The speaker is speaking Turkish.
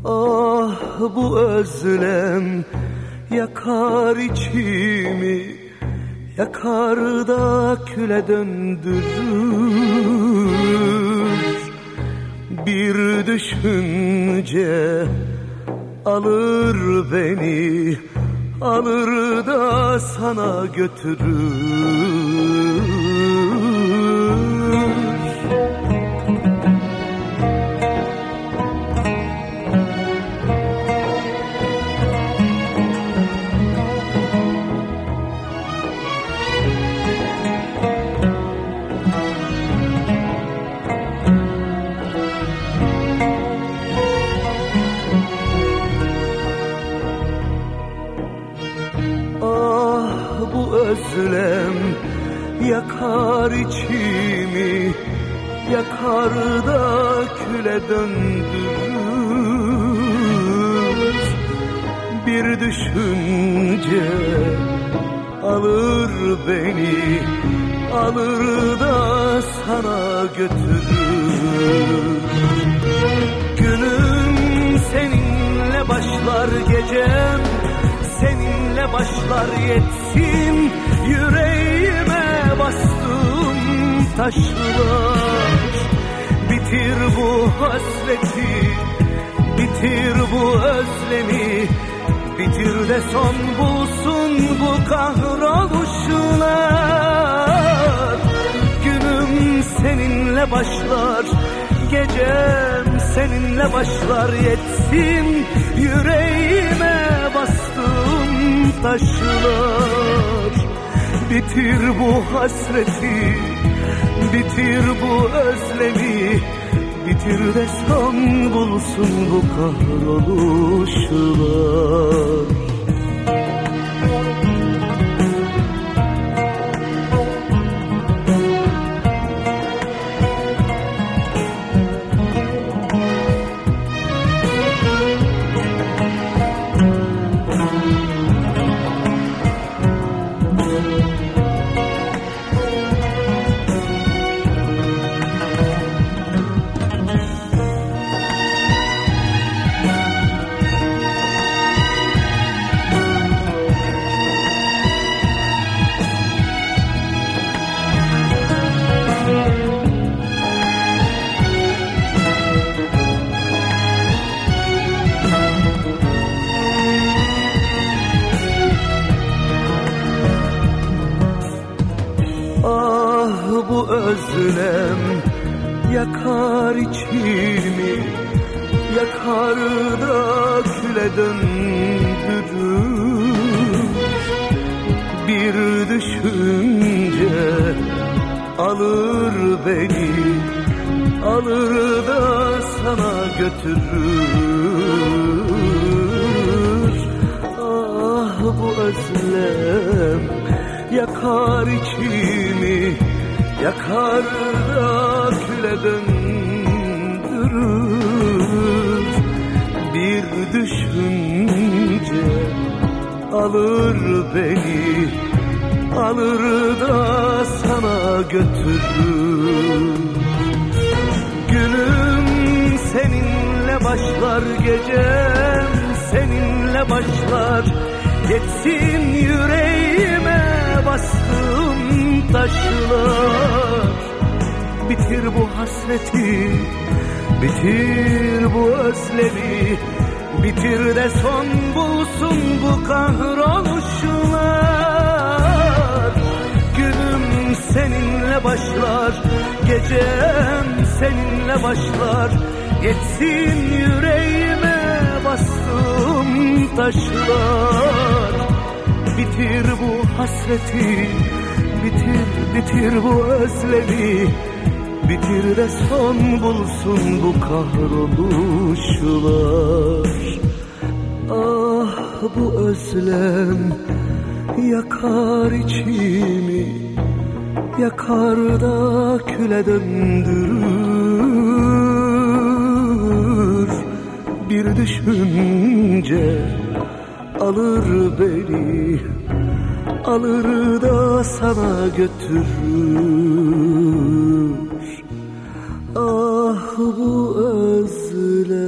Ah bu özlem yakar içimi, yakar da küle döndürür. Bir düşünce alır beni, alır da sana götürür. Özlem yakar içimi, yakar da küle döndürür. Bir düşünce alır beni, alır da sana götürür. Günüm seninle başlar, gecem seninle başlar, yetsin yüreğime bastığım taşlar. Bitir bu hasreti, bitir bu özlemi, bitir de son bulsun bu kahroluşlar. Günüm seninle başlar, gecem seninle başlar, yetsin yüreğime bastığım taşlar. Bitir bu hasreti, bitir bu özlemi, bitir de son bulsun bu kahroluşlar. Bu özlem yakar içimi, yakar da küle döndürür. Bir düşünce alır beni, alır da sana götürür. Ah bu özlem yakar içimi, yakar da küle döndürür. Bir düşünce alır beni, alır da sana götürür. Günüm seninle başlar, gecem seninle başlar, yetsin yüreğime bastığım taşlar. Bitir bu hasreti, bitir bu özlemi, bitir de son bulsun bu kahroluşlar. Günüm seninle başlar, gecem seninle başlar, yetsin yüreğime bastığım taşlar. Bitir bu hasreti, bitir bu özlemi, bitir de son bulsun bu kahroluşlar. Ah bu özlem yakar içimi, yakar da küle döndürür. Bir düşünce alır beni, alır da sana götürür. Ah bu özlem.